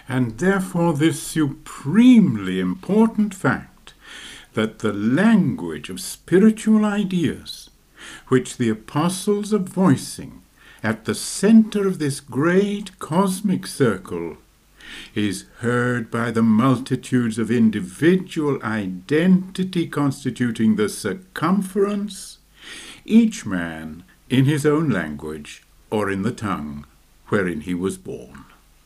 And therefore this supremely important fact that the language of spiritual ideas, which the apostles are voicing at the center of this great cosmic circle, is heard by the multitudes of individual identity constituting the circumference, each man in his own language or in the tongue wherein he was born.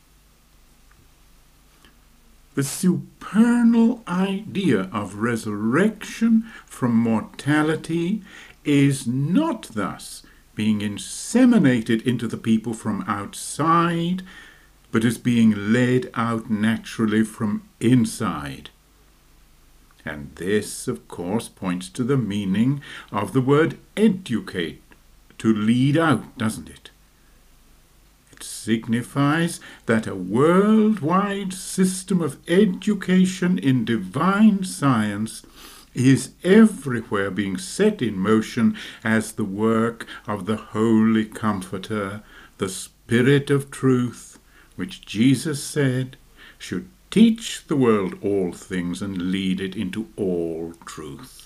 The supernal idea of resurrection from mortality is not thus being inseminated into the people from outside, but is being led out naturally from inside. And this, of course, points to the meaning of the word educate, to lead out, doesn't it? It signifies that a worldwide system of education in divine science is everywhere being set in motion as the work of the Holy Comforter, the Spirit of Truth, which Jesus said should teach the world all things and lead it into all truth.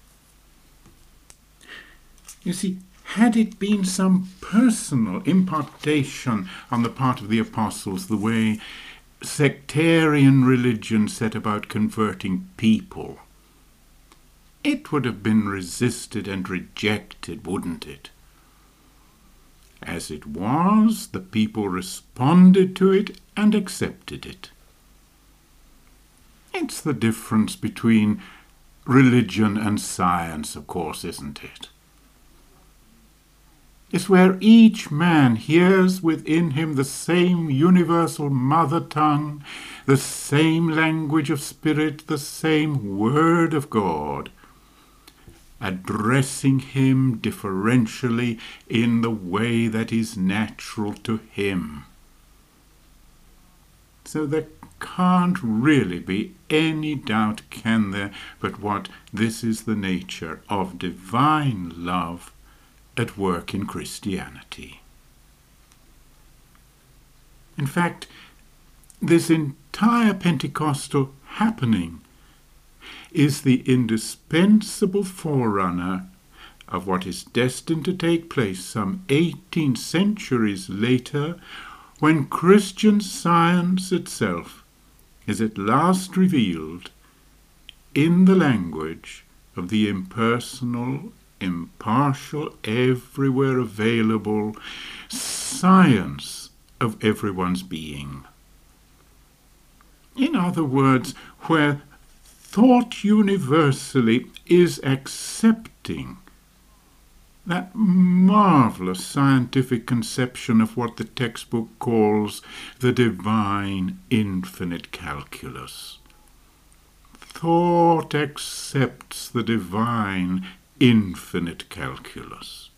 You see, had it been some personal impartation on the part of the apostles, the way sectarian religion set about converting people, it would have been resisted and rejected, wouldn't it? As it was, the people responded to it and accepted it. It's the difference between religion and science, of course, isn't it? It's where each man hears within him the same universal mother tongue, the same language of spirit, the same word of God, addressing him differentially in the way that is natural to him. So there can't really be any doubt, can there, but what this is the nature of divine love at work in Christianity. In fact, this entire Pentecostal happening is the indispensable forerunner of what is destined to take place some 18 centuries later, when Christian science itself is at last revealed in the language of the impersonal, impartial, everywhere available science of everyone's being. In other words, where thought universally is accepting that marvelous scientific conception of what the textbook calls the divine infinite calculus. Thought accepts the divine infinite calculus.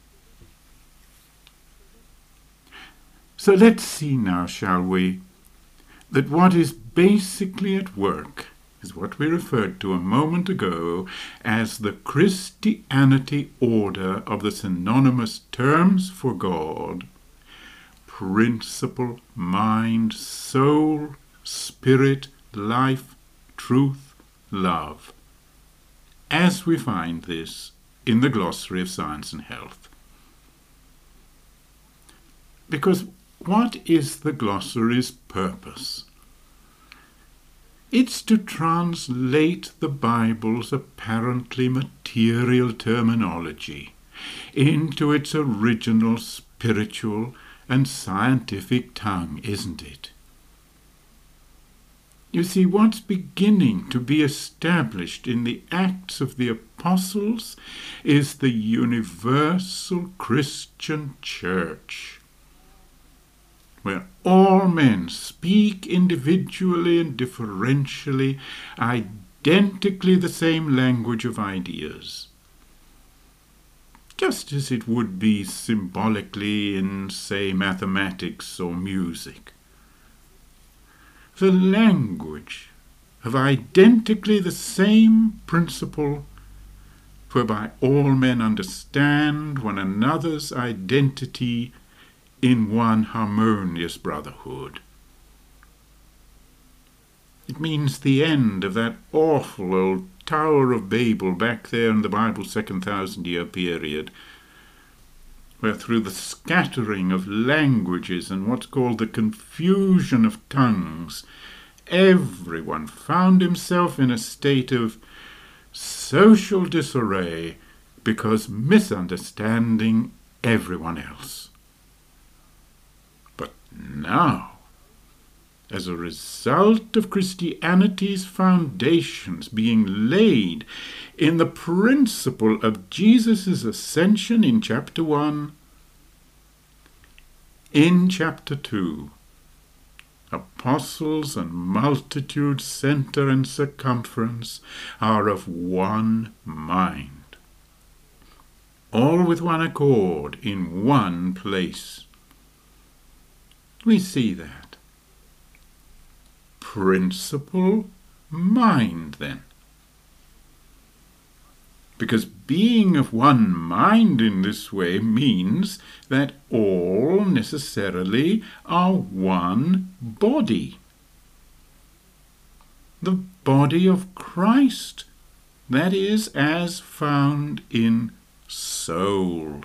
So let's see now, shall we, that what is basically at work is what we referred to a moment ago as the Christianity order of the synonymous terms for God: principle, mind, soul, spirit, life, truth, love, as we find this in the Glossary of Science and Health. Because what is the glossary's purpose? It's to translate the Bible's apparently material terminology into its original spiritual and scientific tongue, isn't it? You see, what's beginning to be established in the Acts of the Apostles is the universal Christian Church, where all men speak individually and differentially, identically the same language of ideas, just as it would be symbolically in, say, mathematics or music. The language of identically the same principle whereby all men understand one another's identity in one harmonious brotherhood. It means the end of that awful old Tower of Babel back there in the Bible's 2,000-year period, where through the scattering of languages and what's called the confusion of tongues, everyone found himself in a state of social disarray because misunderstanding everyone else. But now, as a result of Christianity's foundations being laid in the principle of Jesus' ascension in chapter 1, in chapter 2, apostles and multitude, center and circumference, are of one mind, all with one accord in one place. We see that. Principle, mind, then. Because being of one mind in this way means that all necessarily are one body. The body of Christ, that is, as found in soul.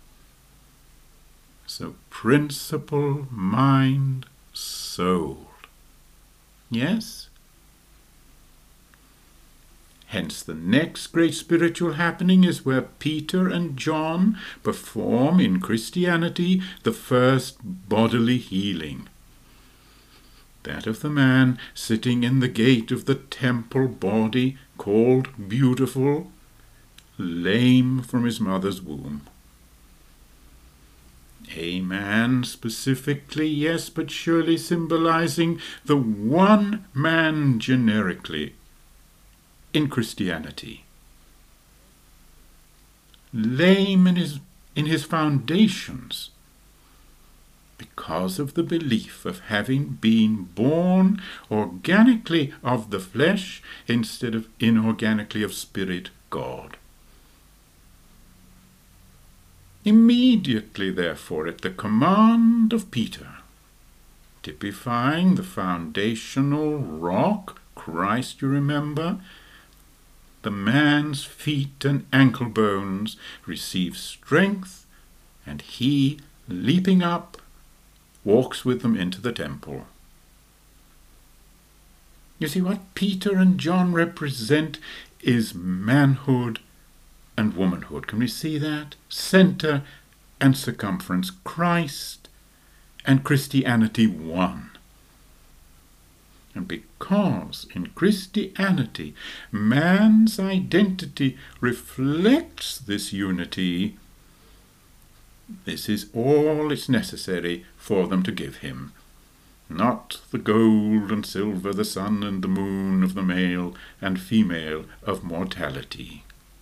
So principle, mind, soul. Yes? Hence the next great spiritual happening is where Peter and John perform in Christianity the first bodily healing. That of the man sitting in the gate of the temple body, called Beautiful, lame from his mother's womb. A man specifically, yes, but surely symbolizing the one man generically in Christianity. Lame in his foundations because of the belief of having been born organically of the flesh instead of inorganically of spirit God. Immediately, therefore, at the command of Peter, typifying the foundational rock, Christ, you remember, the man's feet and ankle bones receive strength, and he, leaping up, walks with them into the temple. You see, what Peter and John represent is manhood and womanhood. Can we see that? Center and circumference, Christ and Christianity one. And because in Christianity man's identity reflects this unity, this is all it's necessary for them to give him. Not the gold and silver, the sun and the moon of the male and female of mortality.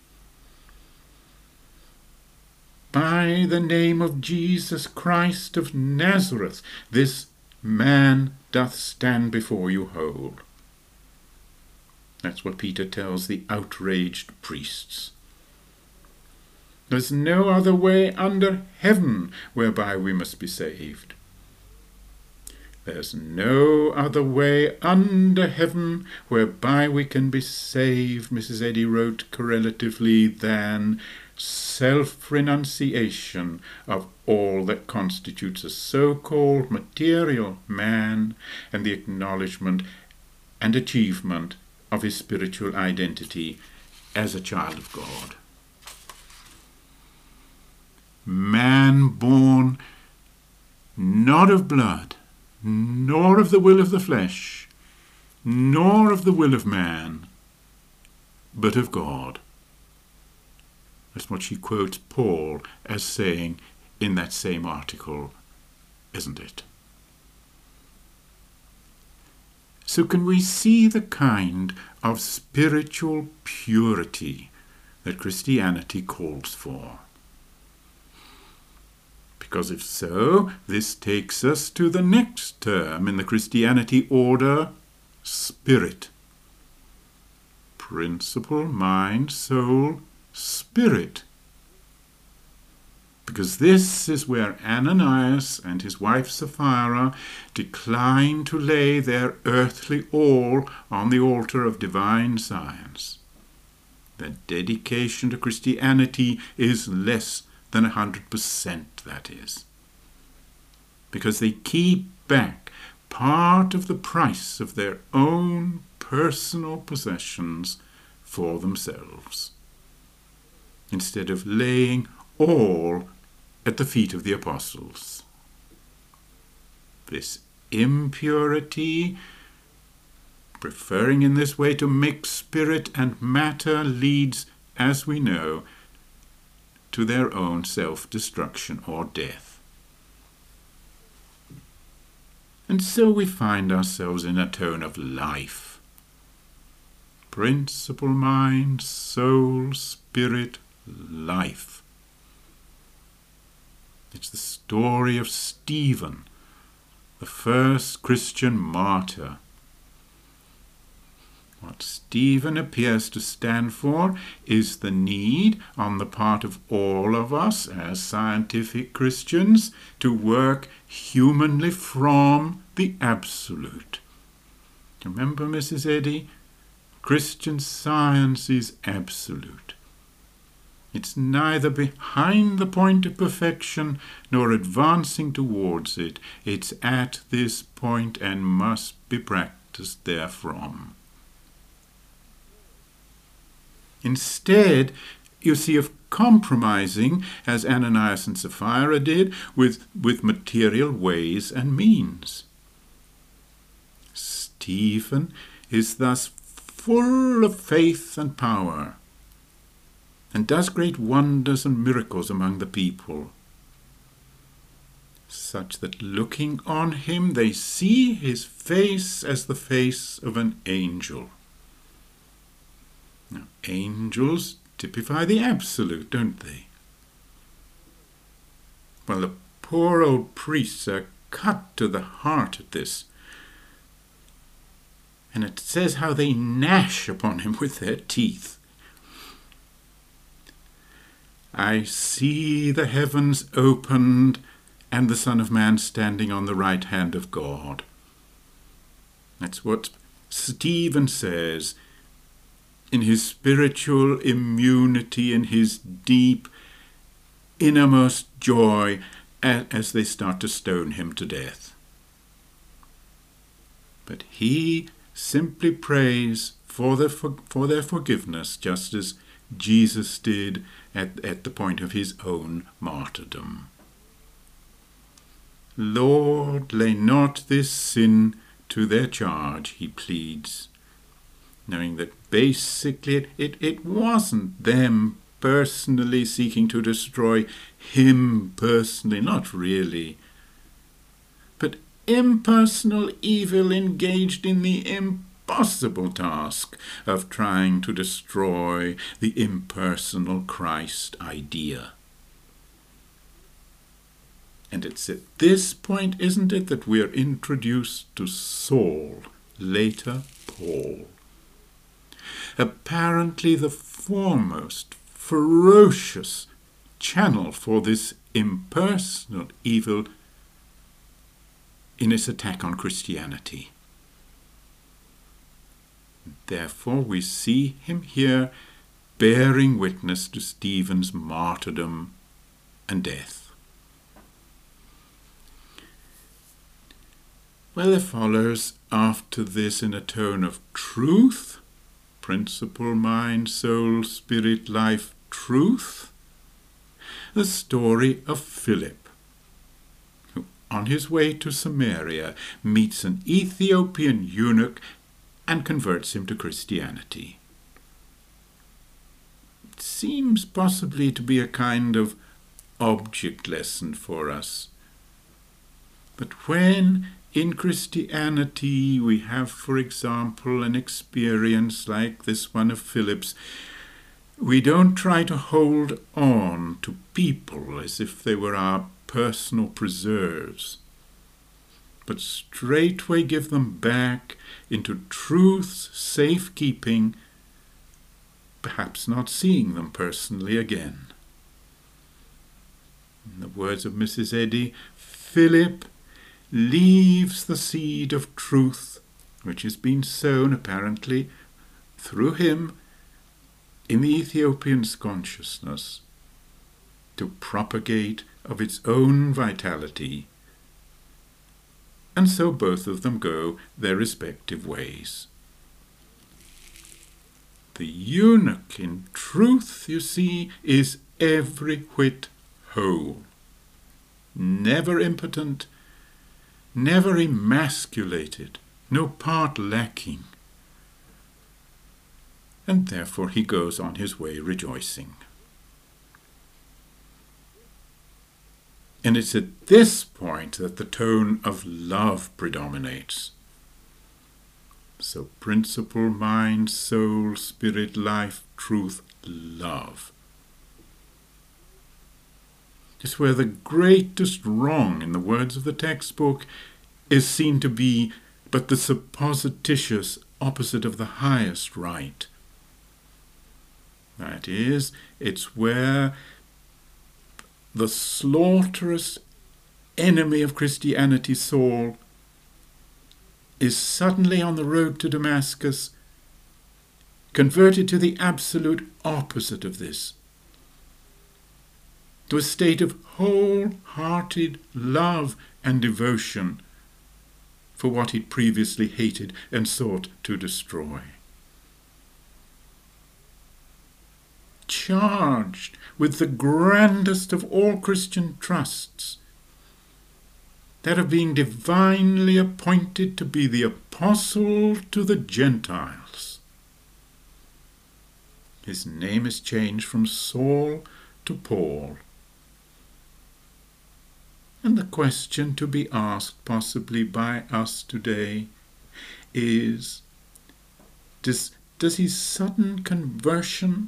By the name of Jesus Christ of Nazareth, this man doth stand before you whole. That's what Peter tells the outraged priests. There's no other way under heaven whereby we must be saved. There's no other way under heaven whereby we can be saved, Mrs. Eddy wrote correlatively, than self-renunciation of all that constitutes a so-called material man and the acknowledgement and achievement of his spiritual identity as a child of God. Man born not of blood, nor of the will of the flesh, nor of the will of man, but of God. That's what she quotes Paul as saying in that same article, isn't it? So can we see the kind of spiritual purity that Christianity calls for? Because if so, this takes us to the next term in the Christianity order, spirit. Principle, mind, soul, spirit. because this is where Ananias and his wife Sapphira decline to lay their earthly all on the altar of divine science. Their dedication to Christianity is less than 100%, that is, because they keep back part of the price of their own personal possessions for themselves, instead of laying all at the feet of the apostles. This impurity, preferring in this way to mix spirit and matter, leads, as we know, to their own self-destruction or death. And so we find ourselves in a tone of life. Principle, mind, soul, spirit, life. It's the story of Stephen, the first Christian martyr. What Stephen appears to stand for is the need on the part of all of us as scientific Christians to work humanly from the absolute. Remember, Mrs. Eddy, Christian Science is absolute. It's neither behind the point of perfection nor advancing towards it. It's at this point and must be practiced therefrom. Instead, you see, of compromising, as Ananias and Sapphira did, with material ways and means. Stephen is thus full of faith and power, and does great wonders and miracles among the people, such that looking on him they see his face as the face of an angel. Now, angels typify the absolute, don't they? Well, the poor old priests are cut to the heart at this. And it says how they gnash upon him with their teeth. I see the heavens opened and the Son of Man standing on the right hand of God. That's what Stephen says in his spiritual immunity, in his deep innermost joy as they start to stone him to death. But he simply prays for their forgiveness, just as Jesus did at the point of his own martyrdom. Lord, lay not this sin to their charge, he pleads, knowing that basically it wasn't them personally seeking to destroy him personally, not really, but impersonal evil engaged in the impossible task of trying to destroy the impersonal Christ idea. And it's at this point, isn't it, that we are introduced to Saul, later Paul. Apparently the foremost ferocious channel for this impersonal evil in its attack on Christianity. Therefore, we see him here bearing witness to Stephen's martyrdom and death. Well, there follows after this, in a tone of truth, principle, mind, soul, spirit, life, truth, the story of Philip, who on his way to Samaria meets an Ethiopian eunuch and converts him to Christianity. It seems possibly to be a kind of object lesson for us. But when in Christianity we have, for example, an experience like this one of Philip's, we don't try to hold on to people as if they were our personal preserves, but straightway give them back into truth's safekeeping, perhaps not seeing them personally again. In the words of Mrs. Eddy, Philip leaves the seed of truth, which has been sown apparently through him in the Ethiopian's consciousness, to propagate of its own vitality, and so both of them go their respective ways. The eunuch, in truth, you see, is every whit whole, never impotent, never emasculated, no part lacking, and therefore he goes on his way rejoicing. And it's at this point that the tone of love predominates. So principle, mind, soul, spirit, life, truth, love. It's where the greatest wrong, in the words of the textbook, is seen to be but the supposititious opposite of the highest right. That is, it's where the slaughterous enemy of Christianity, Saul, is suddenly on the road to Damascus, converted to the absolute opposite of this, to a state of wholehearted love and devotion for what he'd previously hated and sought to destroy. Charged with the grandest of all Christian trusts, that of being divinely appointed to be the apostle to the Gentiles. His name is changed from Saul to Paul. And the question to be asked possibly by us today is, does his sudden conversion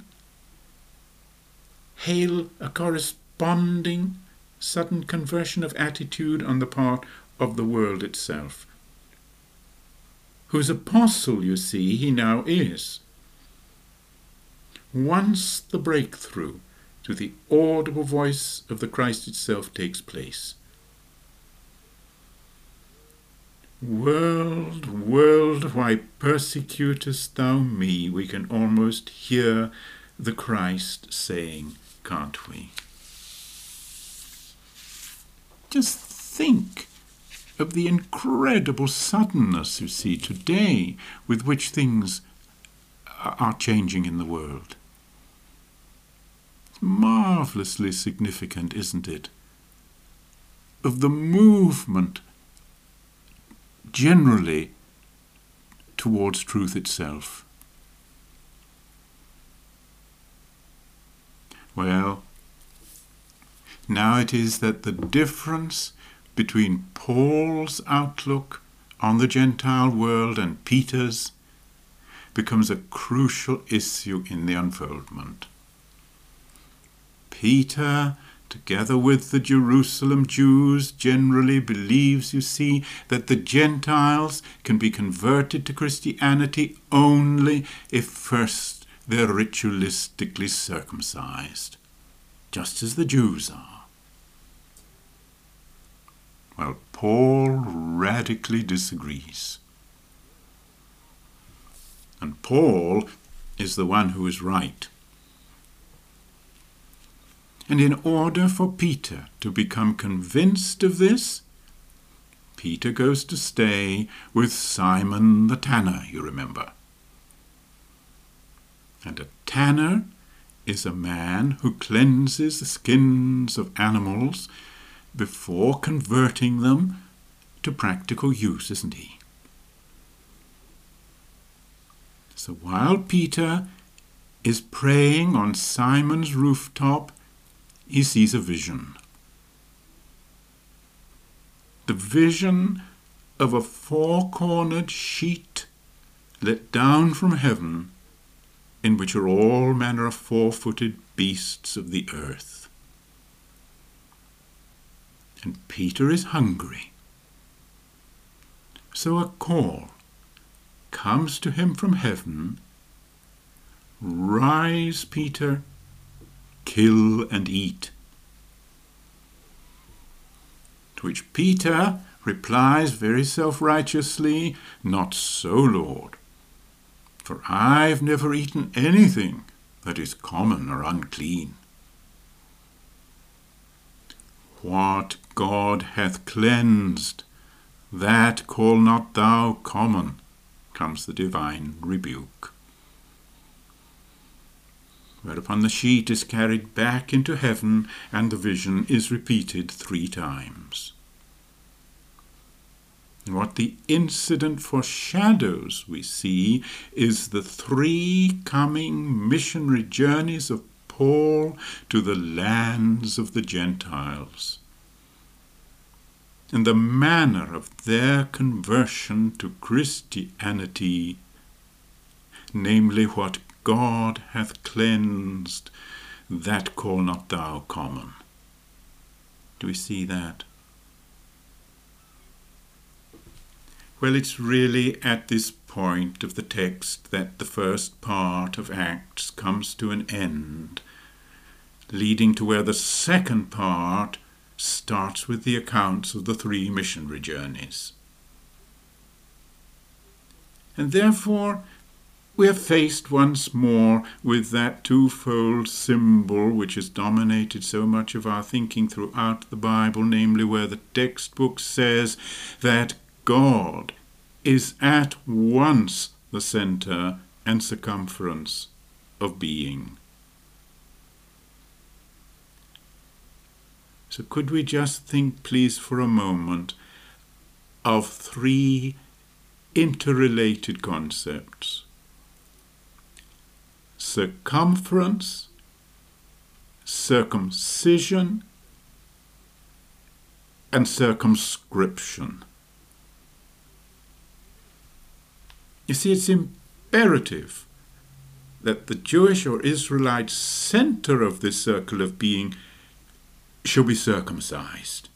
hail a corresponding sudden conversion of attitude on the part of the world itself, whose apostle, you see, he now is? Once the breakthrough to the audible voice of the Christ itself takes place, "World, world, why persecutest thou me?" we can almost hear the Christ saying, can't we? Just think of the incredible suddenness, you see, today with which things are changing in the world. It's marvelously significant, isn't it, of the movement generally towards truth itself. Well, now it is that the difference between Paul's outlook on the Gentile world and Peter's becomes a crucial issue in the unfoldment. Peter, together with the Jerusalem Jews, generally believes, you see, that the Gentiles can be converted to Christianity only if first they're ritualistically circumcised, just as the Jews are. Well, Paul radically disagrees. And Paul is the one who is right. And in order for Peter to become convinced of this, Peter goes to stay with Simon the tanner, you remember. And a tanner is a man who cleanses the skins of animals before converting them to practical use, isn't he? So while Peter is praying on Simon's rooftop, he sees a vision. The vision of a four-cornered sheet let down from heaven, in which are all manner of four-footed beasts of the earth. And Peter is hungry. So a call comes to him from heaven, "Rise, Peter, kill and eat." To which Peter replies very self-righteously, "Not so, Lord, for I've never eaten anything that is common or unclean." What God hath cleansed, that call not thou common, comes the divine rebuke. Whereupon the sheet is carried back into heaven and the vision is repeated 3 times. And what the incident foreshadows, we see, is the 3 coming missionary journeys of Paul to the lands of the Gentiles, and the manner of their conversion to Christianity, namely, what God hath cleansed, that call not thou common. Do we see that? Well, it's really at this point of the text that the first part of Acts comes to an end, leading to where the second part starts with the accounts of the 3 missionary journeys. And therefore, we are faced once more with that twofold symbol which has dominated so much of our thinking throughout the Bible, namely where the textbook says that God is at once the center and circumference of being. So could we just think, please, for a moment of 3 interrelated concepts: circumference, circumcision, and circumscription. You see, it's imperative that the Jewish or Israelite center of this circle of being shall be circumcised.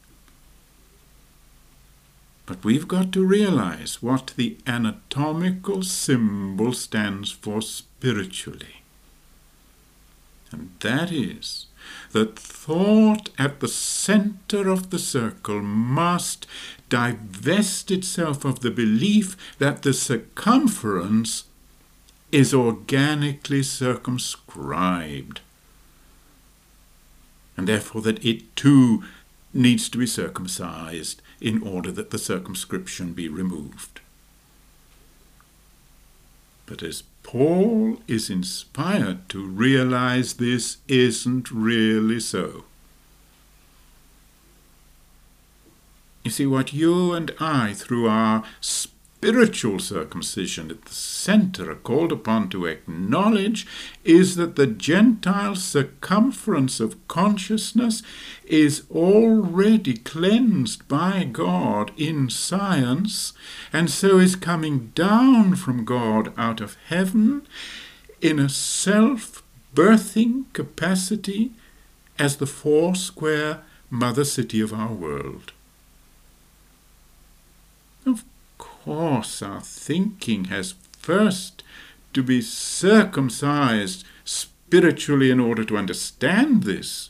But we've got to realize what the anatomical symbol stands for spiritually. And that is that thought at the center of the circle must divest itself of the belief that the circumference is organically circumscribed, and therefore that it too needs to be circumcised in order that the circumscription be removed. But as Paul is inspired to realize, this isn't really so. You see, what you and I, through our spiritual circumcision at the center, are called upon to acknowledge is that the Gentile circumference of consciousness is already cleansed by God in science, and so is coming down from God out of heaven in a self-birthing capacity as the foursquare mother city of our world. Of course, our thinking has first to be circumcised spiritually in order to understand this,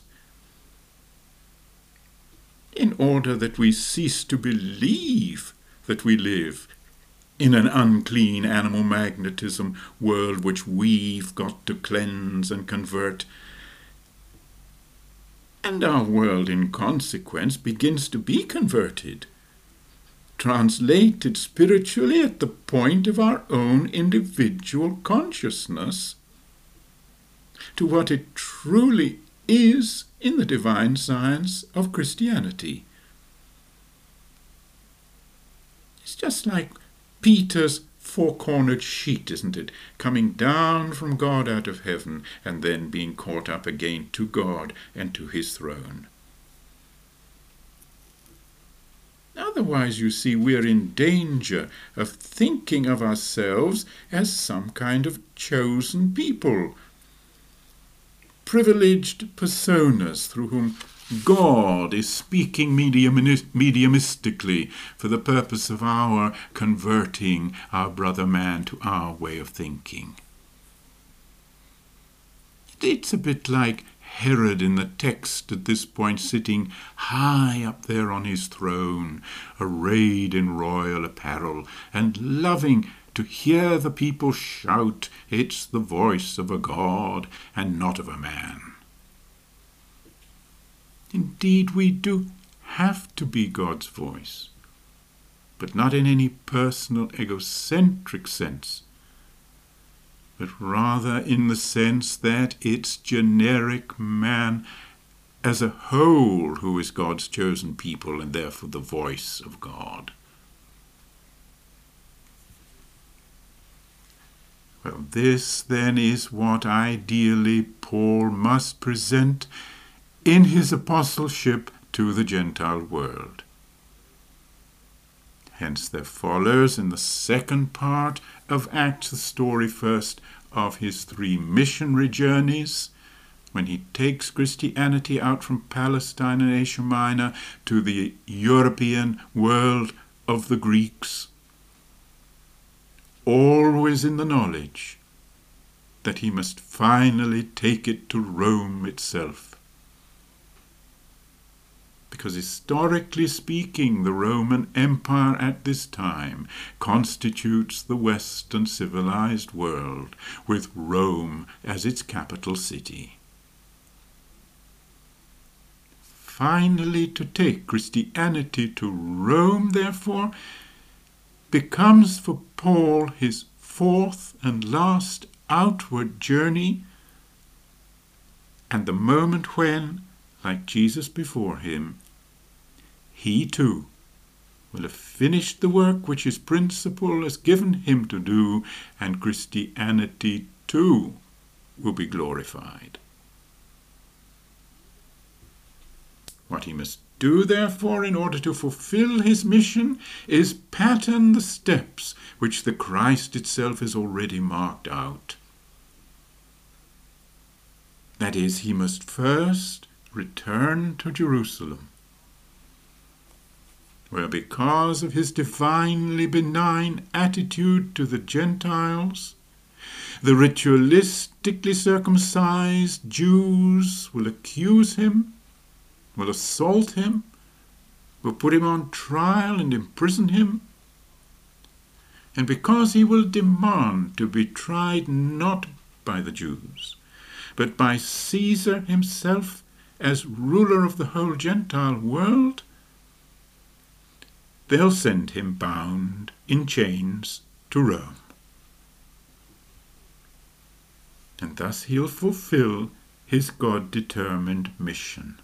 in order that we cease to believe that we live in an unclean animal magnetism world which we've got to cleanse and convert. And our world, in consequence, begins to be converted, translated spiritually at the point of our own individual consciousness to what it truly is in the divine science of Christianity. It's just like Peter's four-cornered sheet, isn't it? Coming down from God out of heaven and then being caught up again to God and to his throne. Otherwise, you see, we're in danger of thinking of ourselves as some kind of chosen people, privileged personas through whom God is speaking mediumistically for the purpose of our converting our brother man to our way of thinking. It's a bit like Herod in the text at this point, sitting high up there on his throne, arrayed in royal apparel, and loving to hear the people shout, "It's the voice of a God and not of a man." Indeed, we do have to be God's voice, but not in any personal, egocentric sense, but rather in the sense that it's generic man as a whole who is God's chosen people and therefore the voice of God. Well, this then is what ideally Paul must present in his apostleship to the Gentile world. Hence there follows in the second part of Acts the story first of his 3 missionary journeys, when he takes Christianity out from Palestine and Asia Minor to the European world of the Greeks, always in the knowledge that he must finally take it to Rome itself. Because historically speaking, the Roman Empire at this time constitutes the Western civilized world, with Rome as its capital city. Finally, to take Christianity to Rome, therefore, becomes for Paul his 4th and last outward journey, and the moment when, like Jesus before him, he too will have finished the work which his principle has given him to do, and Christianity too will be glorified. What he must do, therefore, in order to fulfill his mission, is pattern the steps which the Christ itself has already marked out. That is, he must first return to Jerusalem, where because of his divinely benign attitude to the Gentiles, the ritualistically circumcised Jews will accuse him, will assault him, will put him on trial and imprison him, and because he will demand to be tried not by the Jews, but by Caesar himself as ruler of the whole Gentile world, they'll send him bound in chains to Rome. And thus he'll fulfill his God-determined mission.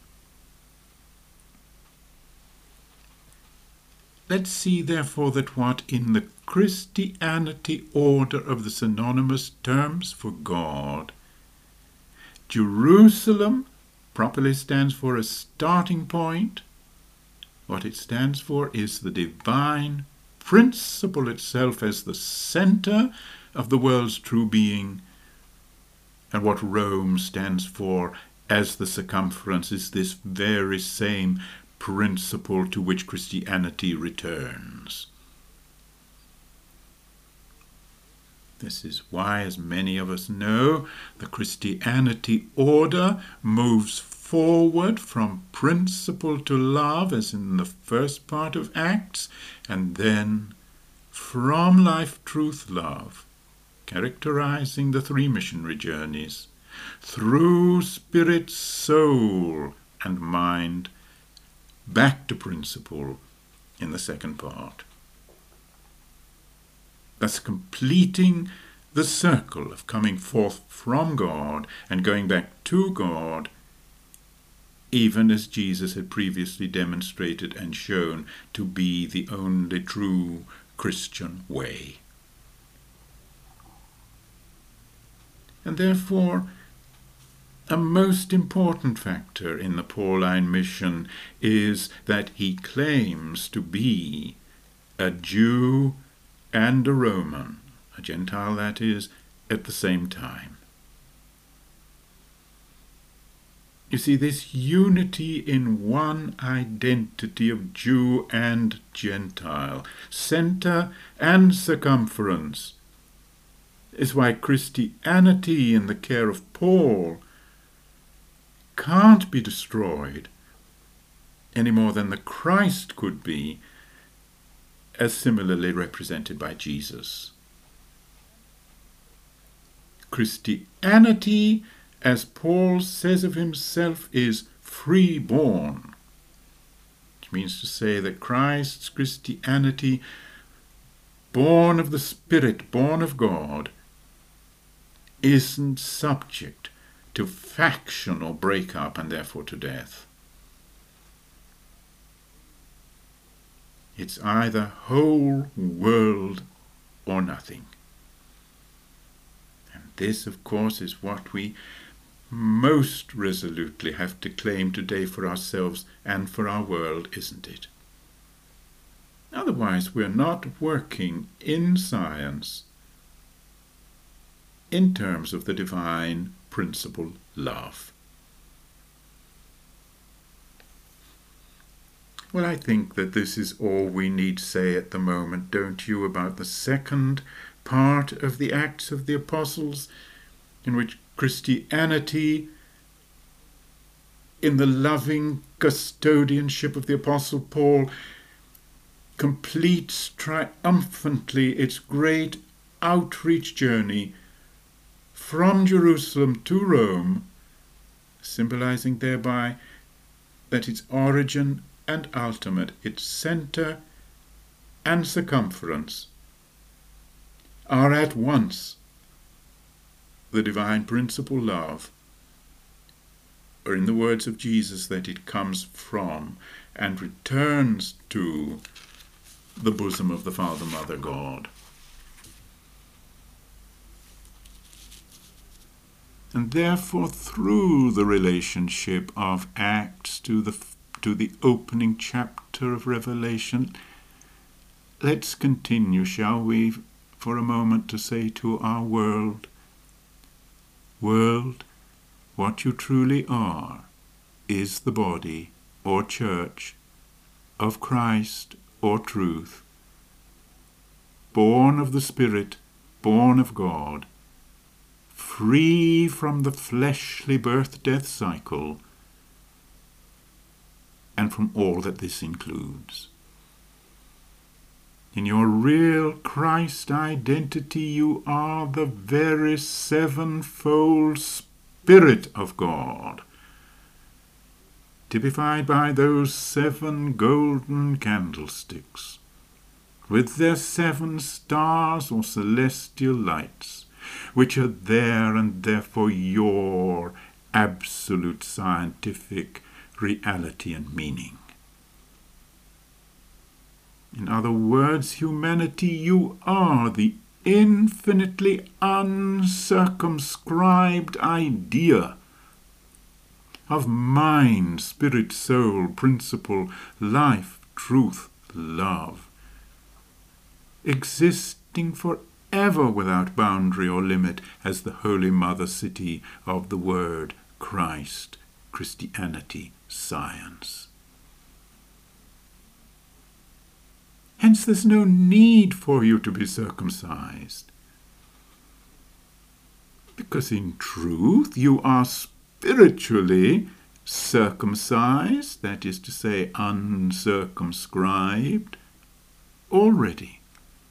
Let's see, therefore, that what in the Christianity order of the synonymous terms for God, Jerusalem properly stands for a starting point. What it stands for is the divine principle itself as the center of the world's true being, and what Rome stands for as the circumference is this very same principle to which Christianity returns. This is why, as many of us know, the Christianity order moves forward from principle to love, as in the first part of Acts, and then from life, truth, love, characterizing the 3 missionary journeys, through spirit, soul, and mind, back to principle in the second part. Thus completing the circle of coming forth from God and going back to God, even as Jesus had previously demonstrated and shown to be the only true Christian way. And therefore, a most important factor in the Pauline mission is that he claims to be a Jew and a Roman, a Gentile that is, at the same time. You see, this unity in one identity of Jew and Gentile, center and circumference, is why Christianity in the care of Paul can't be destroyed any more than the Christ could be, as similarly represented by Jesus. Christianity, as Paul says of himself, is free-born, which means to say that Christ's Christianity, born of the Spirit, born of God, isn't subject to faction or breakup and therefore to death. It's either whole world or nothing. And this, of course, is what we most resolutely have to claim today for ourselves and for our world, isn't it? Otherwise, we're not working in science in terms of the divine principle, love. Well, I think that this is all we need say at the moment, don't you, about the second part of the Acts of the Apostles, in which Christianity, in the loving custodianship of the Apostle Paul, completes triumphantly its great outreach journey from Jerusalem to Rome, symbolizing thereby that its origin and ultimate, its center and circumference, are at once the divine principle, love, or in the words of Jesus, that it comes from and returns to the bosom of the Father, Mother, God. And therefore, through the relationship of Acts to the opening chapter of Revelation, let's continue, shall we, for a moment to say to our world, world, what you truly are is the body or church of Christ or truth, born of the Spirit, born of God, free from the fleshly birth-death cycle, and from all that this includes. In your real Christ identity, you are the very sevenfold Spirit of God, typified by those 7 golden candlesticks, with their 7 stars or celestial lights, which are there and therefore your absolute scientific reality and meaning. In other words, humanity, you are the infinitely uncircumscribed idea of mind, spirit, soul, principle, life, truth, love, existing forever without boundary or limit as the Holy Mother City of the Word, Christ, Christianity, science. Hence there's no need for you to be circumcised, because in truth you are spiritually circumcised, that is to say uncircumscribed, already.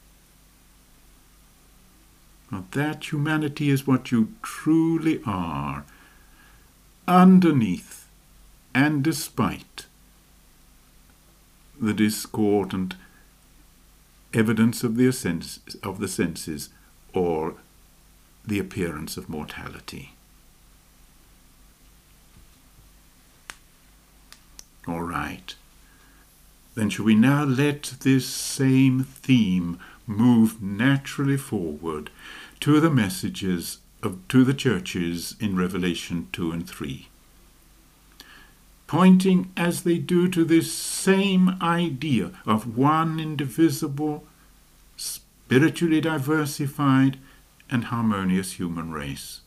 Now that humanity is what you truly are, underneath and despite the discordant evidence of the senses or the appearance of mortality. All right. Then shall we now let this same theme move naturally forward to the messages to the churches in Revelation 2 and 3, pointing as they do to this same idea of one indivisible, spiritually diversified and harmonious human race.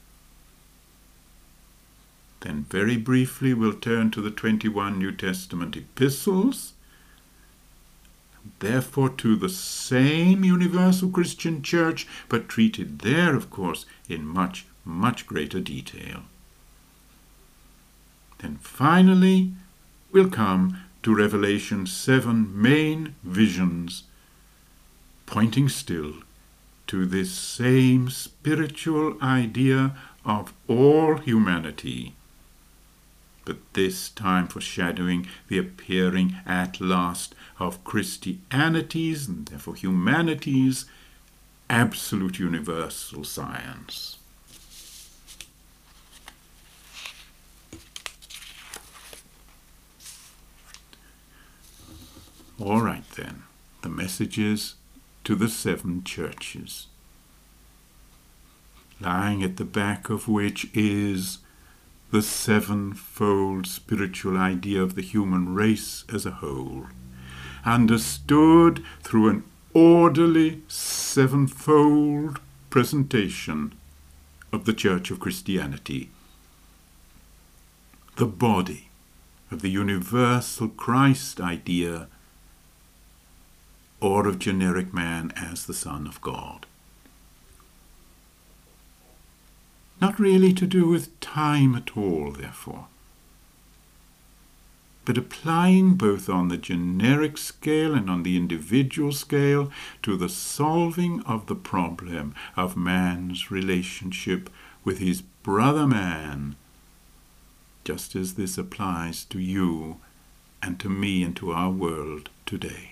Then very briefly we'll turn to the 21 New Testament epistles, therefore to the same universal Christian church, but treated there, of course, in much, much greater detail. Then finally we'll come to Revelation's 7 main visions, pointing still to this same spiritual idea of all humanity, but this time foreshadowing the appearing at last of Christianity's, and therefore humanity's, absolute universal science. All right then, the messages to the 7 churches, lying at the back of which is the 7-fold spiritual idea of the human race as a whole, understood through an orderly 7-fold presentation of the Church of Christianity, the body of the universal Christ idea, or of generic man as the Son of God. Not really to do with time at all, therefore, but applying both on the generic scale and on the individual scale to the solving of the problem of man's relationship with his brother man, just as this applies to you and to me and to our world today.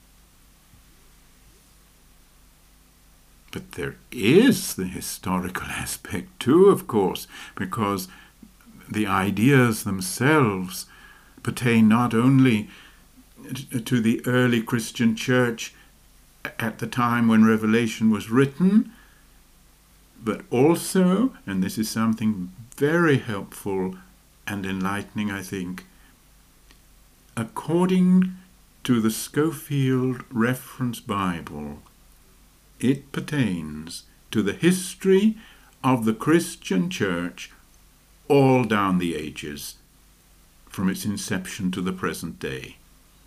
But there is the historical aspect too, of course, because the ideas themselves pertain not only to the early Christian church at the time when Revelation was written, but also, and this is something very helpful and enlightening, I think, according to the Scofield Reference Bible, it pertains to the history of the Christian church all down the ages, from its inception to the present day.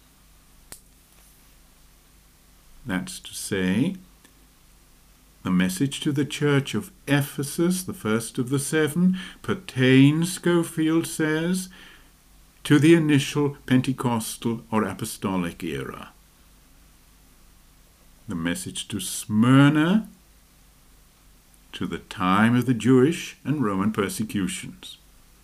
That's to say, the message to the church of Ephesus, the first of the 7, pertains, Scofield says, to the initial Pentecostal or apostolic era. The message to Smyrna, to the time of the Jewish and Roman persecutions.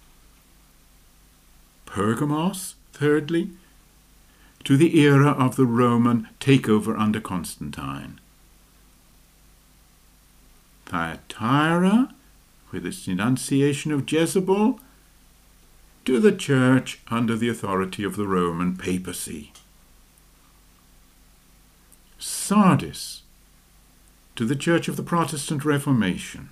Pergamos, thirdly, to the era of the Roman takeover under Constantine. Thyatira, with its denunciation of Jezebel, to the church under the authority of the Roman papacy. Sardis, to the Church of the Protestant Reformation.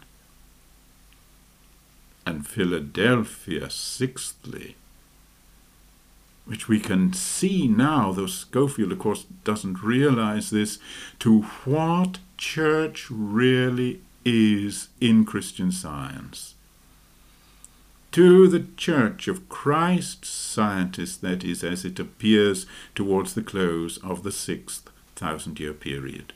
And Philadelphia, sixthly, which we can see now, though Scofield, of course, doesn't realize this, to what church really is in Christian Science. To the Church of Christ's scientists, that is, as it appears towards the close of the 6th 1,000-year period.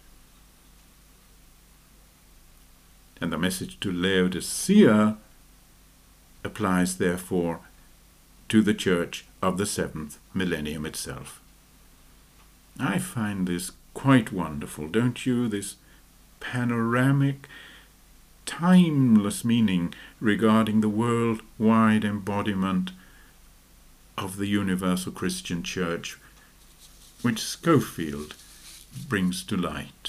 And the message to Laodicea applies, therefore, to the church of the 7th millennium itself. I find this quite wonderful, don't you? This panoramic, timeless meaning regarding the worldwide embodiment of the universal Christian church, which Scofield brings to light.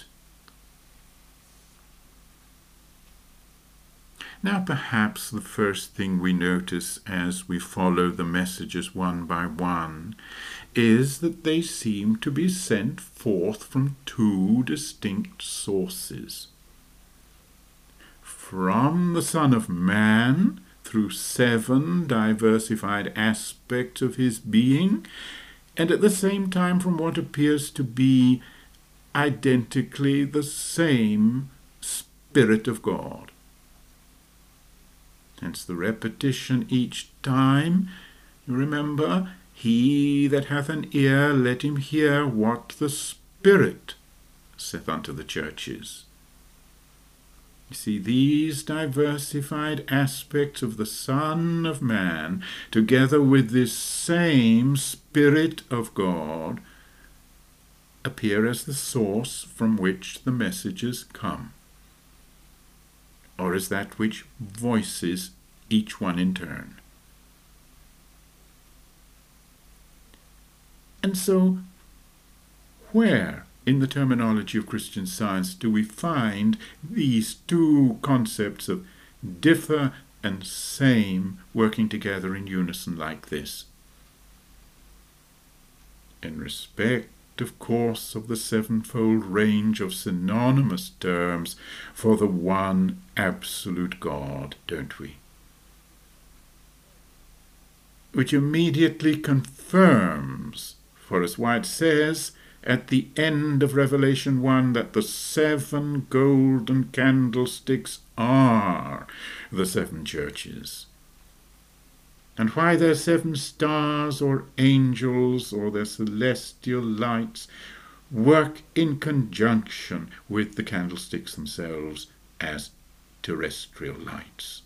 Now perhaps the first thing we notice as we follow the messages one by one is that they seem to be sent forth from 2 distinct sources. From the Son of Man, through 7 diversified aspects of his being, and at the same time from what appears to be identically the same Spirit of God. Hence the repetition each time. You remember, he that hath an ear, let him hear what the Spirit saith unto the churches. You see, these diversified aspects of the Son of Man, together with this same Spirit of God, appear as the source from which the messages come, or as that which voices each one in turn. And so, where in the terminology of Christian Science do we find these two concepts of differ and same working together in unison like this? In respect, of course, of the sevenfold range of synonymous terms for the one absolute God, don't we? Which immediately confirms, for as White says at the end of Revelation 1, that the 7 golden candlesticks are the 7 churches. And why their 7 stars or angels or their celestial lights work in conjunction with the candlesticks themselves as terrestrial lights.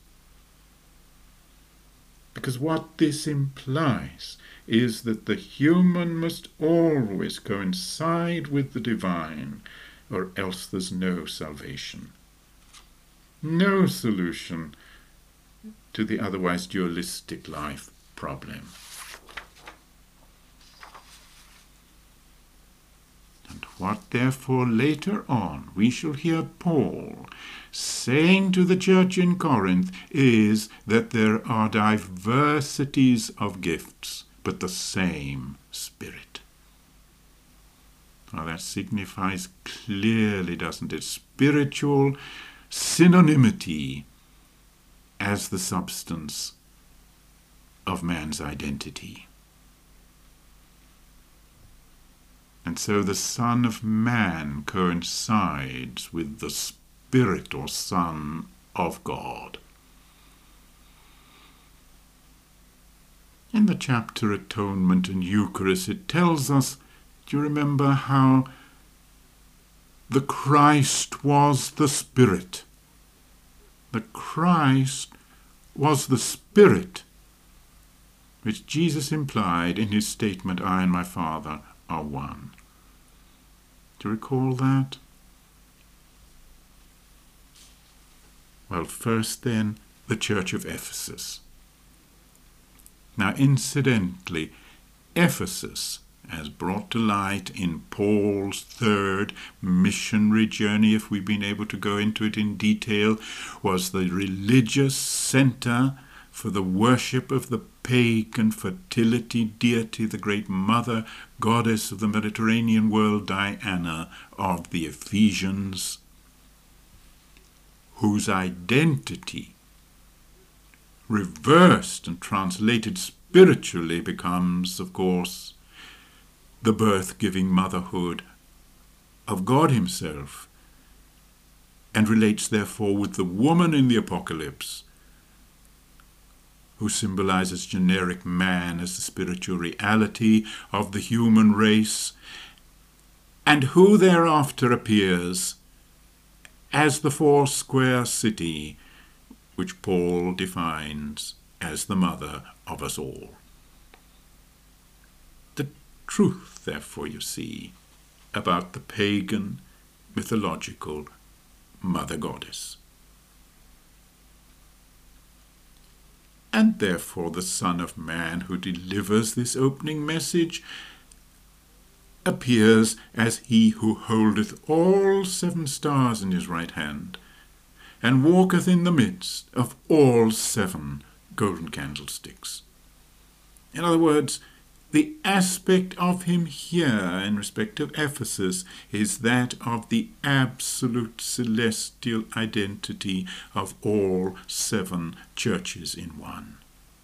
Because what this implies is that the human must always coincide with the divine, or else there's no salvation, no solution to the otherwise dualistic life problem. And what therefore later on we shall hear Paul saying to the church in Corinth is that there are diversities of gifts, but the same Spirit. Now that signifies clearly, doesn't it, spiritual synonymity as the substance of man's identity. And so the Son of Man coincides with the Spirit or Son of God. In the chapter Atonement and Eucharist, it tells us, do you remember how the Christ was the Spirit? The Christ was the Spirit, which Jesus implied in his statement, I and my Father are one. Do you recall that? Well, first then, the Church of Ephesus. Now, incidentally, Ephesus, as brought to light in Paul's 3rd missionary journey, if we've been able to go into it in detail, was the religious center for the worship of the pagan fertility deity, the great mother goddess of the Mediterranean world, Diana of the Ephesians, whose identity, reversed and translated spiritually, becomes, of course, the birth-giving motherhood of God himself, and relates therefore with the woman in the Apocalypse, who symbolizes generic man as the spiritual reality of the human race, and who thereafter appears as the Foursquare City, which Paul defines as the mother of us all. The truth, therefore, you see, about the pagan mythological mother goddess. And therefore the Son of Man who delivers this opening message appears as he who holdeth all 7 stars in his right hand, and walketh in the midst of all 7 golden candlesticks. In other words, the aspect of him here in respect of Ephesus is that of the absolute celestial identity of all 7 churches in one.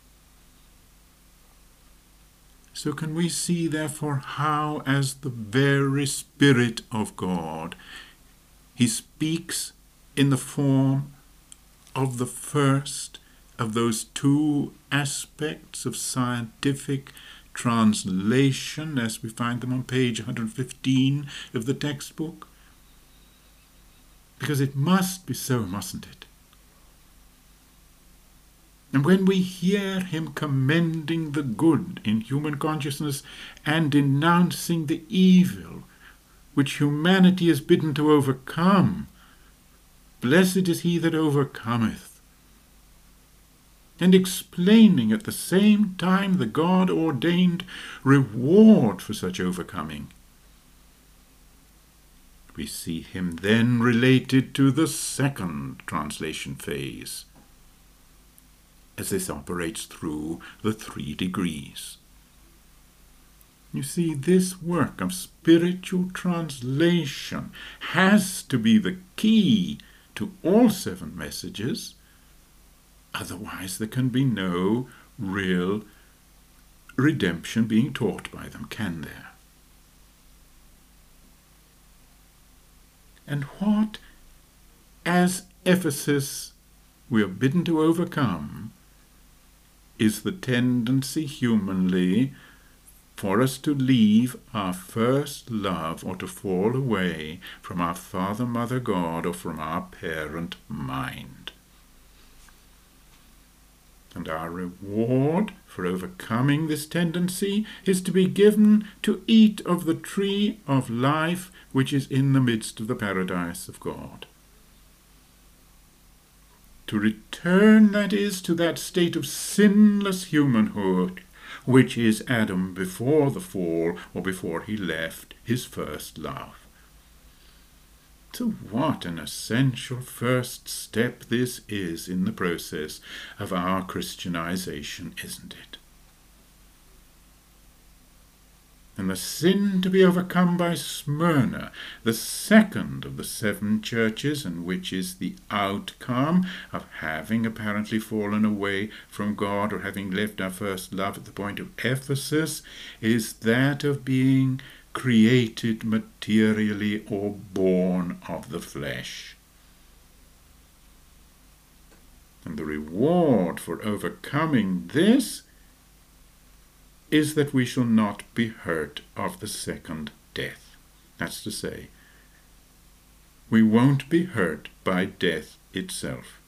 So can we see, therefore, how as the very Spirit of God, he speaks in the form of the first of those 2 aspects of scientific translation, as we find them on page 115 of the textbook. Because it must be so, mustn't it? And when we hear him commending the good in human consciousness and denouncing the evil which humanity is bidden to overcome, blessed is he that overcometh, and explaining at the same time the God-ordained reward for such overcoming, we see him then related to the second translation phase, as this operates through the 3 degrees. You see, this work of spiritual translation has to be the key to all 7 messages, otherwise there can be no real redemption being taught by them, can there? And what, as Ephesus, we are bidden to overcome, is the tendency humanly for us to leave our first love or to fall away from our Father, Mother, God, or from our parent mind. And our reward for overcoming this tendency is to be given to eat of the tree of life which is in the midst of the paradise of God. To return, that is, to that state of sinless humanhood which is Adam before the fall, or before he left his first love. So what an essential first step this is in the process of our Christianization, isn't it? And the sin to be overcome by Smyrna, the second of the 7 churches, and which is the outcome of having apparently fallen away from God or having left our first love at the point of Ephesus, is that of being created materially or born of the flesh. And the reward for overcoming this is that we shall not be hurt of the second death. That's to say, we won't be hurt by death itself,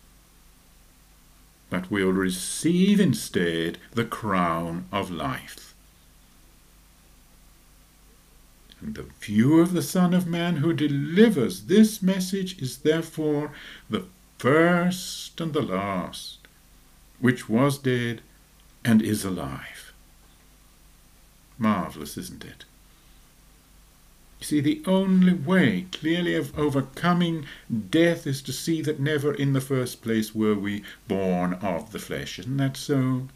but we'll receive instead the crown of life. And the view of the Son of Man who delivers this message is therefore the first and the last, which was dead and is alive. Marvelous, isn't it? You see, the only way, clearly, of overcoming death is to see that never in the first place were we born of the flesh. Isn't that so?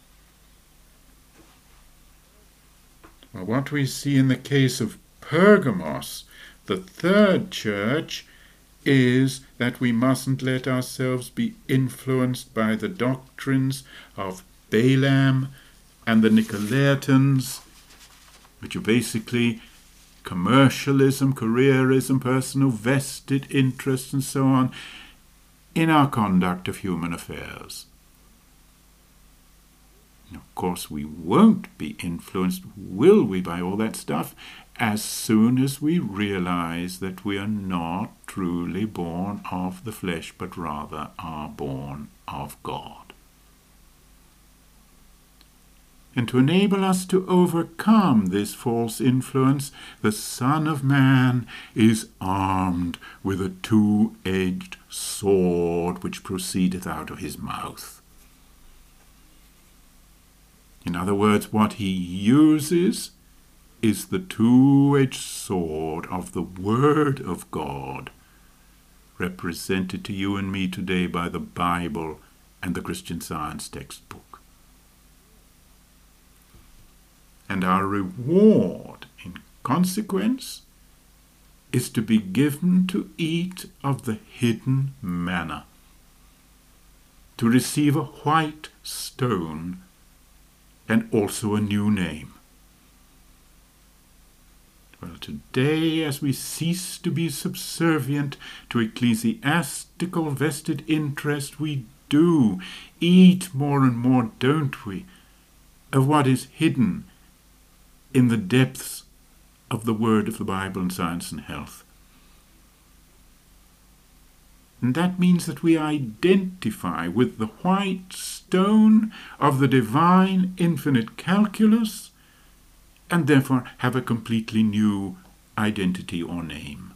Well, what we see in the case of Pergamos, the 3rd church, is that we mustn't let ourselves be influenced by the doctrines of Balaam and the Nicolaitans, which are basically commercialism, careerism, personal vested interests, and so on, in our conduct of human affairs. And of course, we won't be influenced, will we, by all that stuff, as soon as we realize that we are not truly born of the flesh, but rather are born of God. And to enable us to overcome this false influence, the Son of Man is armed with a 2-edged sword which proceedeth out of his mouth. In other words, what he uses is the 2-edged sword of the Word of God, represented to you and me today by the Bible and the Christian Science textbook. And our reward, in consequence, is to be given to eat of the hidden manna, to receive a white stone and also a new name. Well, today, as we cease to be subservient to ecclesiastical vested interest, we do eat more and more, don't we, of what is hidden in the depths of the Word of the Bible and Science and Health. And that means that we identify with the white stone of the divine infinite calculus, and therefore have a completely new identity or name.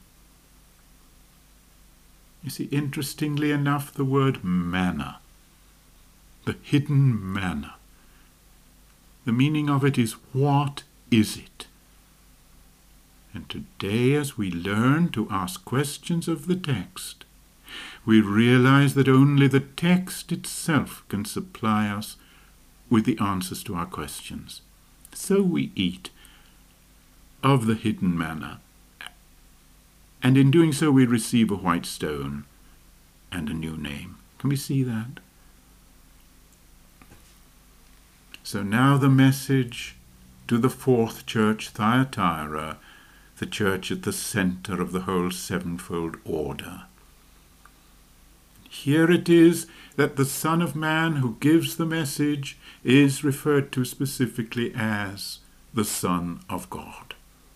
You see, interestingly enough, the word manna, the hidden manna, the meaning of it is, what is it? And today, as we learn to ask questions of the text, we realize that only the text itself can supply us with the answers to our questions. So we eat of the hidden manna, and in doing so we receive a white stone and a new name. Can we see that? So now the message to the fourth church, Thyatira, the church at the center of the whole sevenfold order. Here it is that the Son of Man who gives the message is referred to specifically as the Son of God.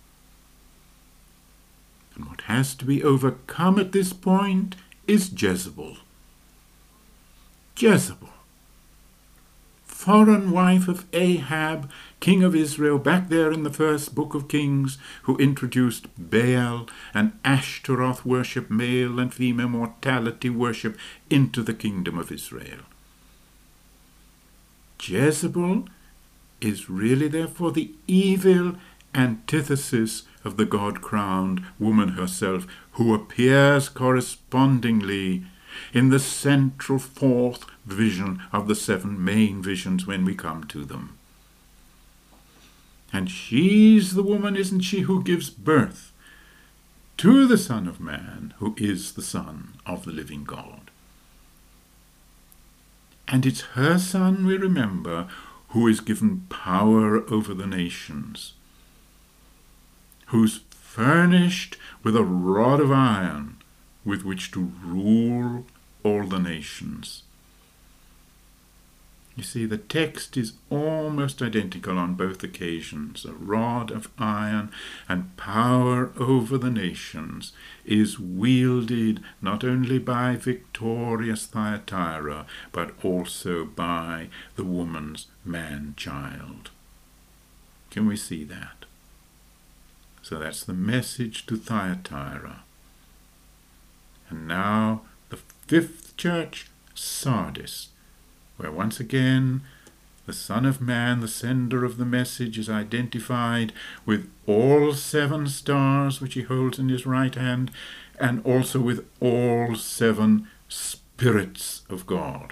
And what has to be overcome at this point is Jezebel. Jezebel, foreign wife of Ahab, king of Israel, back there in the first book of Kings, who introduced Baal and Ashtaroth worship, male and female mortality worship, into the kingdom of Israel. Jezebel is really therefore the evil antithesis of the God-crowned woman herself, who appears correspondingly in the central fourth vision of the seven main visions when we come to them. And she's the woman, isn't she, who gives birth to the Son of Man, who is the Son of the living God. And it's her Son, we remember, who is given power over the nations, who's furnished with a rod of iron with which to rule all the nations. You see, the text is almost identical on both occasions. A rod of iron and power over the nations is wielded not only by victorious Thyatira, but also by the woman's man-child. Can we see that? So that's the message to Thyatira. And now the fifth church, Sardis, where once again the Son of Man, the sender of the message, is identified with all seven stars which he holds in his right hand, and also with all seven spirits of God.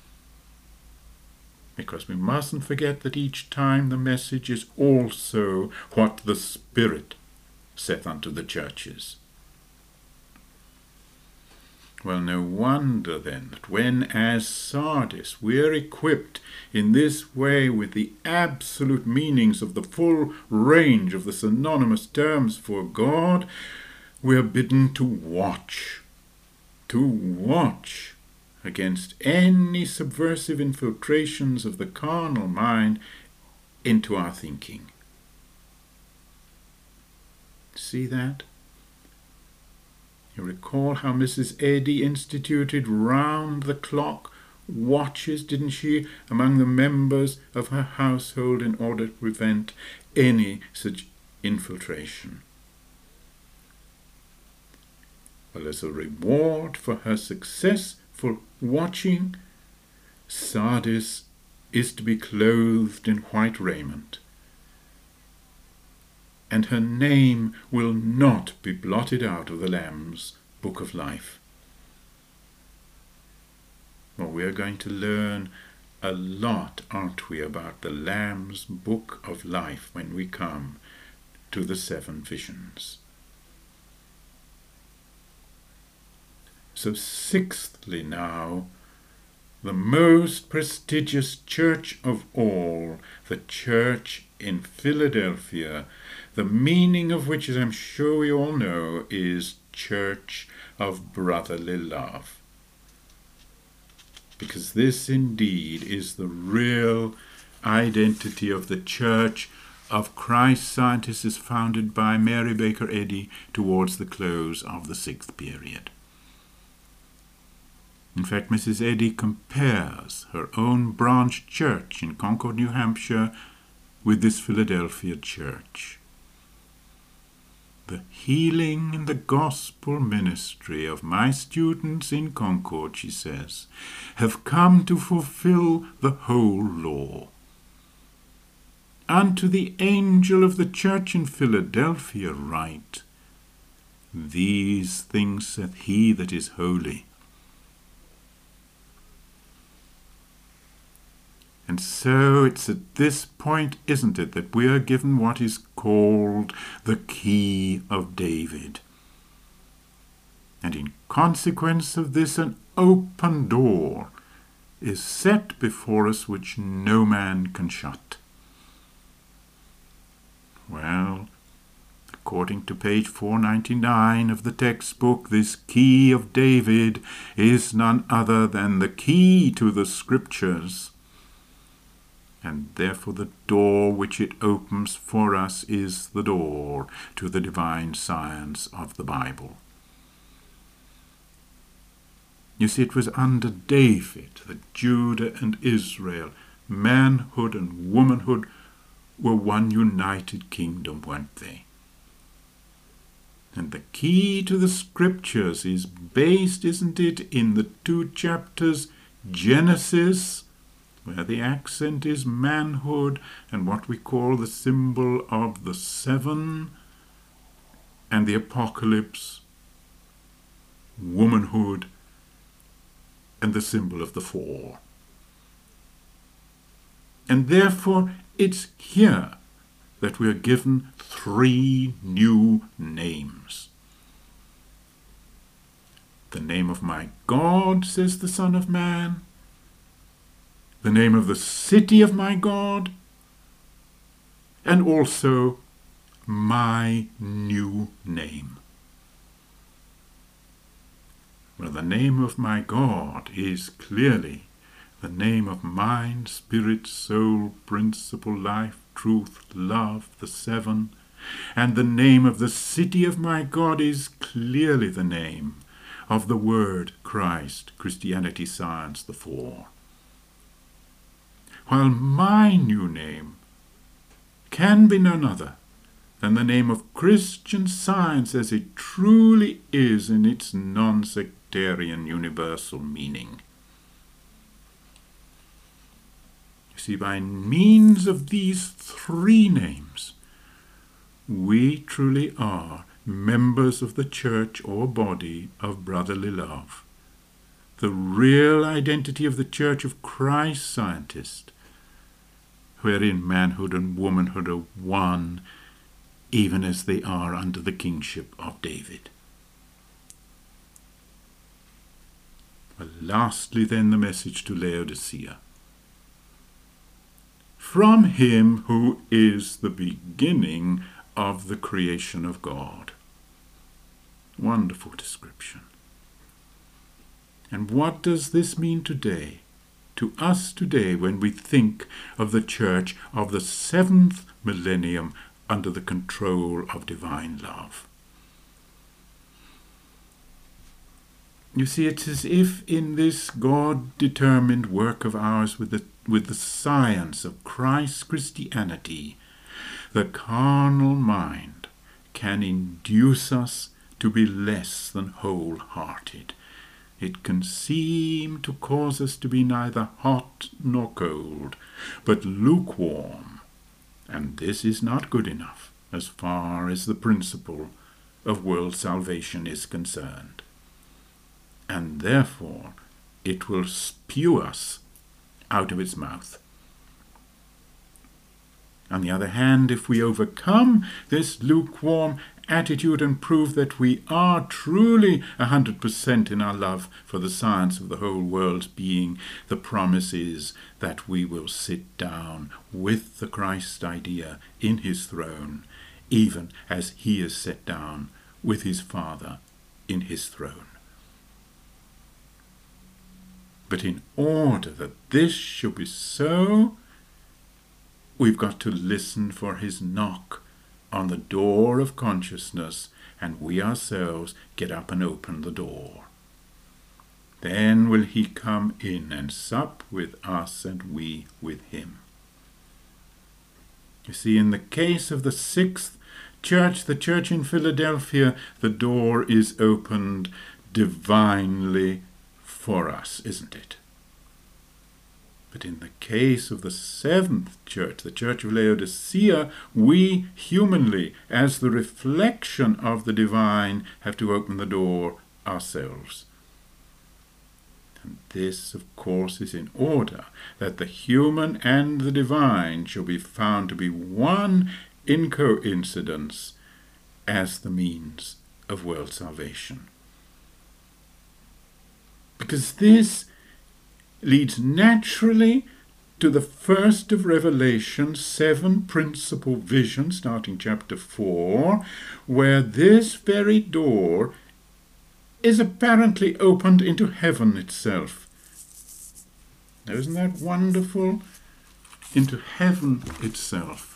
Because we mustn't forget that each time the message is also what the Spirit saith unto the churches. Well, no wonder then that when, as Sardis, we are equipped in this way with the absolute meanings of the full range of the synonymous terms for God, we are bidden to watch against any subversive infiltrations of the carnal mind into our thinking. See that? You recall how Mrs. Eddy instituted round-the-clock watches, didn't she, among the members of her household in order to prevent any such infiltration. Well, as a reward for her successful watching, Sardis is to be clothed in white raiment, and her name will not be blotted out of the Lamb's book of life. Well, we're going to learn a lot, aren't we, about the Lamb's book of life when we come to the seven visions. So sixthly now, the most prestigious church of all, the church in Philadelphia, the meaning of which, as I'm sure we all know, is Church of Brotherly Love. Because this indeed is the real identity of the Church of Christ Scientists, founded by Mary Baker Eddy towards the close of the sixth period. In fact, Mrs. Eddy compares her own branch church in Concord, New Hampshire, with this Philadelphia church. The healing and the gospel ministry of my students in Concord, she says, have come to fulfill the whole law. Unto the angel of the church in Philadelphia write, These things saith he that is holy. And so it's at this point, isn't it, that we are given what is called the key of David. And in consequence of this, an open door is set before us which no man can shut. Well, according to page 499 of the textbook, this key of David is none other than the key to the Scriptures. And therefore the door which it opens for us is the door to the divine science of the Bible. You see, it was under David that Judah and Israel, manhood and womanhood, were one united kingdom, weren't they? And the key to the Scriptures is based, isn't it, in the 2 chapters, Genesis, where the accent is manhood and what we call the symbol of the 7, and the Apocalypse, womanhood, and the symbol of the 4. And therefore it's here that we are given 3 new names. The name of my God, says the Son of Man, the name of the city of my God, and also my new name. Well, the name of my God is clearly the name of mind, spirit, soul, principle, life, truth, love, the 7. And the name of the city of my God is clearly the name of the Word, Christ, Christianity, science, the 4. While my new name can be none other than the name of Christian Science as it truly is in its non-sectarian universal meaning. You see, by means of these 3 names, we truly are members of the church or body of brotherly love, the real identity of the Church of Christ Scientist, wherein manhood and womanhood are one, even as they are under the kingship of David. Well, lastly then, the message to Laodicea. From him who is the beginning of the creation of God. Wonderful description. And what does this mean today? To us today, when we think of the church of the 7th millennium under the control of divine love. You see, it's as if in this God-determined work of ours with the science of Christ's Christianity, the carnal mind can induce us to be less than wholehearted. It can seem to cause us to be neither hot nor cold, but lukewarm. And this is not good enough as far as the principle of world salvation is concerned. And therefore it will spew us out of its mouth. On the other hand, if we overcome this lukewarm attitude and prove that we are truly 100% in our love for the science of the whole world's being, the promise is that we will sit down with the Christ idea in his throne, even as he is set down with his Father in his throne. But in order that this should be so, we've got to listen for his knock on the door of consciousness, and we ourselves get up and open the door. Then will he come in and sup with us and we with him. You see, in the case of the sixth church, the church in Philadelphia, the door is opened divinely for us, isn't it? But in the case of the seventh church, the church of Laodicea, we humanly, as the reflection of the divine, have to open the door ourselves. And this, of course, is in order that the human and the divine shall be found to be one in coincidence as the means of world salvation. Because this leads naturally to the first of Revelation's 7 principal visions, starting chapter 4, where this very door is apparently opened into heaven itself. Now, isn't that wonderful? Into heaven itself.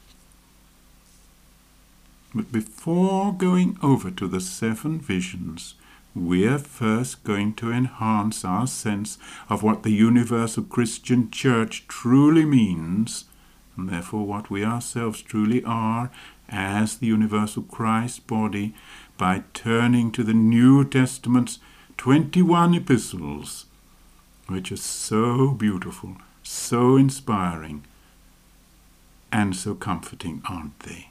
But before going over to the 7 visions, we're first going to enhance our sense of what the universal Christian church truly means, and therefore what we ourselves truly are as the universal Christ body, by turning to the New Testament's 21 epistles, which are so beautiful, so inspiring, and so comforting, aren't they?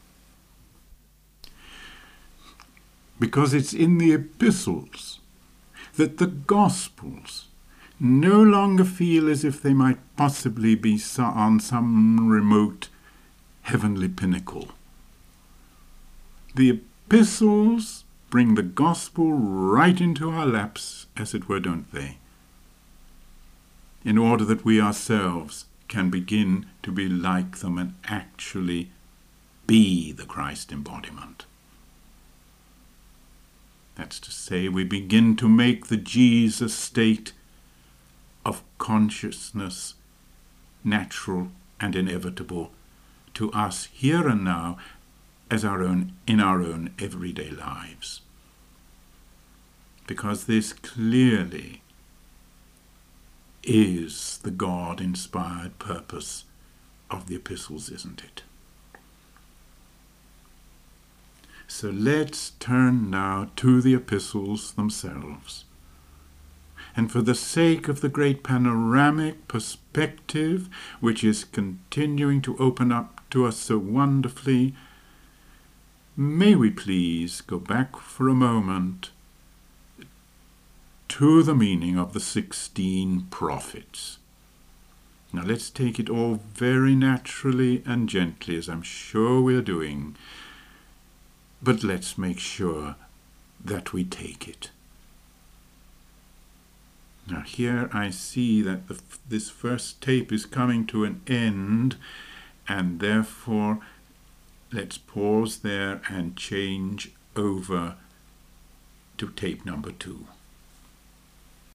Because it's in the epistles that the Gospels no longer feel as if they might possibly be on some remote heavenly pinnacle. The epistles bring the Gospel right into our laps, as it were, don't they? In order that we ourselves can begin to be like them and actually be the Christ embodiment. That's to say, we begin to make the Jesus state of consciousness natural and inevitable to us here and now as in our own everyday lives. Because this clearly is the God-inspired purpose of the epistles, isn't it? So let's turn now to the epistles themselves. And for the sake of the great panoramic perspective, which is continuing to open up to us so wonderfully, may we please go back for a moment to the meaning of the 16 prophets. Now let's take it all very naturally and gently, as I'm sure we're doing. But let's make sure that we take it. Now here I see that this first tape is coming to an end, and therefore let's pause there and change over to tape number 2.